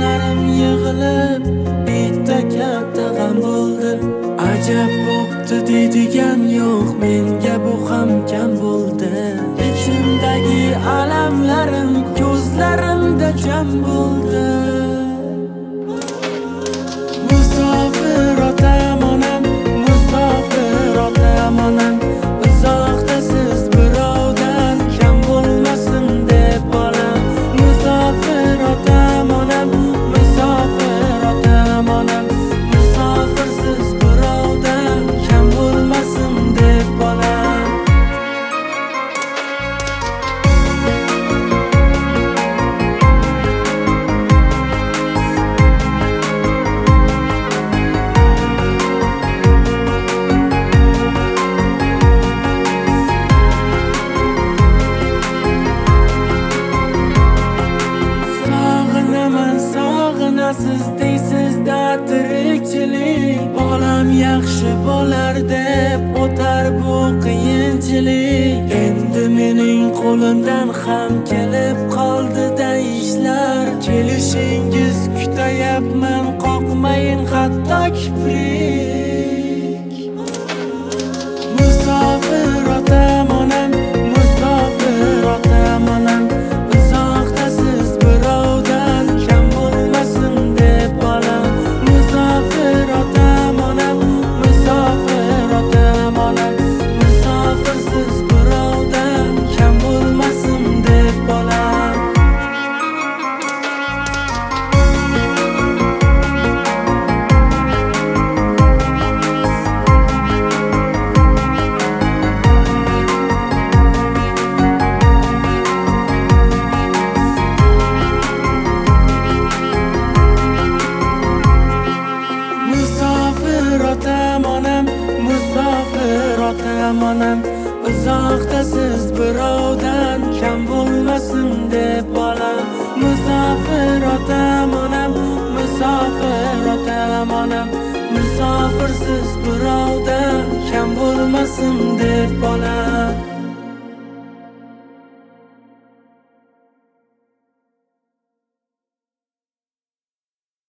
g'amlarim yig'ilib bitta katta g'am bo'ldi. Ajab bo'pti deydigan yo'q, menga bu ham kam bo'ldi. Ichimdagi alamlarim ko'zlarimda jam bo'ldi. Musofir otam onam, musofir otam onam, uzoqda siz birovdan kam bo'lmasin deb bolam. Musofir otam onam, musofir otam onam, musofirsiz birovdan kam bo'lmasin deb bolam. Siz deysizda tirikchilik, bolam yaxshi bo'lar deb o'tar bu qiyinchilik. Endi mening qo'limdan ham kelib qoldi-da ishlar. Kelishingiz kutayapman, qoqmayin hatto kiprik. Musofir otam onam, musofir otam onam, uzoqda siz birovdan kam bo'lmasin deb bolam. Musofir otam onam, musofir otam onam, musofirsiz birovdan kam bo'lmasin deb bolam. Musofir otam onam, musofir otam onam, uzoqda siz birovdan kam bo'lmasin deb bolam. Musofir otam onam, musofir otam onam, musofirsiz birovdan kam bo'lmasin deb bolam.